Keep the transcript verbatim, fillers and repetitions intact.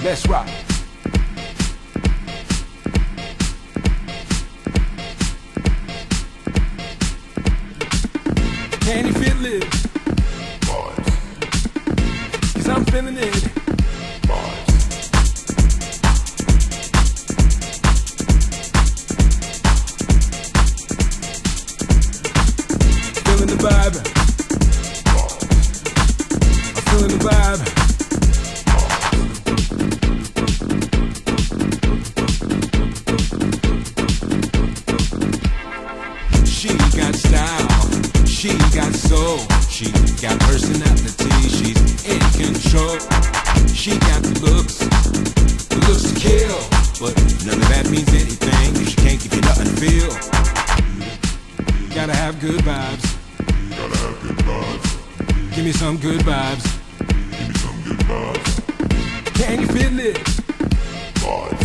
Let's rock. Can you feel it? Vibes. Cause I'm feeling it. Vibes. Feeling the vibe. I'm feeling the vibe. She got style, she got soul, she got personality, she's in control. She got the looks, the looks to kill, but none of that means anything if she can't give you nothing to feel. Gotta have good vibes, Gotta have good vibes. give me some good vibes. Give me some good vibes. Can you feel it? Vibes.